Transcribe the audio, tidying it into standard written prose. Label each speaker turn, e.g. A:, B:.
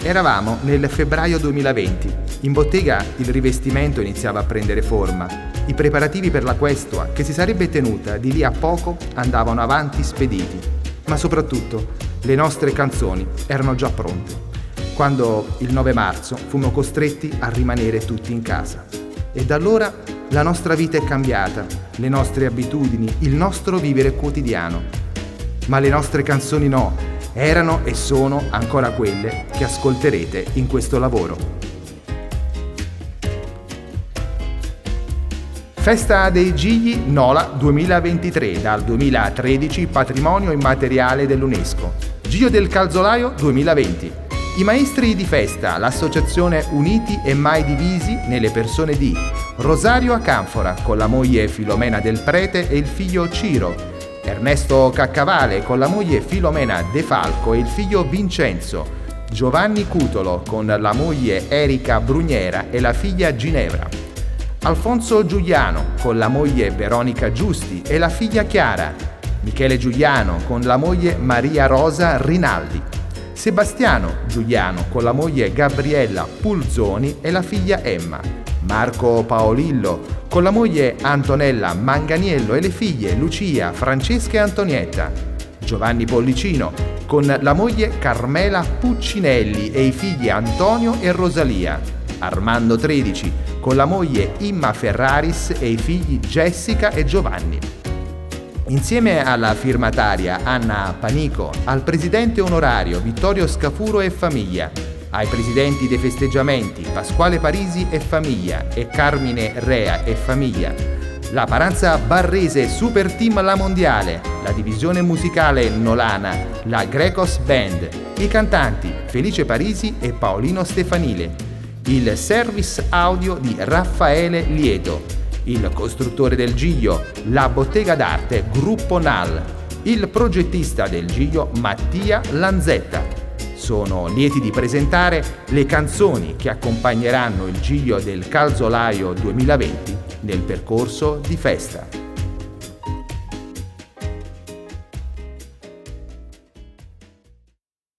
A: Eravamo nel febbraio 2020. In bottega il rivestimento iniziava a prendere forma. I preparativi per la questua, che si sarebbe tenuta di lì a poco, andavano avanti spediti. Ma soprattutto, le nostre canzoni erano già pronte. Quando il 9 marzo fummo costretti a rimanere tutti in casa. E da allora la nostra vita è cambiata, le nostre abitudini, il nostro vivere quotidiano. Ma le nostre canzoni no. Erano e sono ancora quelle che ascolterete in questo lavoro. Festa dei Gigli Nola 2023, dal 2013 Patrimonio Immateriale dell'UNESCO. Giglio del Calzolaio 2020. I maestri di festa, l'associazione Uniti e Mai Divisi nelle persone di Rosario Acanfora con la moglie Filomena Del Prete e il figlio Ciro, Ernesto Caccavale con la moglie Filomena De Falco e il figlio Vincenzo, Giovanni Cutolo con la moglie Erika Brugnera e la figlia Ginevra, Alfonso Giuliano con la moglie Veronica Giusti e la figlia Chiara, Michele Giuliano con la moglie Maria Rosa Rinaldi, Sebastiano Giuliano con la moglie Gabriella Pulzoni e la figlia Emma, Marco Paolillo con la moglie Antonella Manganiello e le figlie Lucia, Francesca e Antonietta, Giovanni Pollicino con la moglie Carmela Puccinelli e i figli Antonio e Rosalia, Armando Tredici con la moglie Imma Ferraris e i figli Jessica e Giovanni. Insieme alla firmataria Anna Panico, al presidente onorario Vittorio Scafuro e famiglia, ai presidenti dei festeggiamenti Pasquale Parisi e famiglia e Carmine Rea e famiglia, la Paranza Barrese Super Team La Mondiale, la divisione musicale Nolana, la Grecos Band, i cantanti Felice Parisi e Paolino Stefanile, il service audio di Raffaele Lieto, il costruttore del Giglio, la bottega d'arte Gruppo Nal, il progettista del Giglio Mattia Lanzetta. Sono lieti di presentare le canzoni che accompagneranno il Giglio del Calzolaio 2020 nel percorso di festa.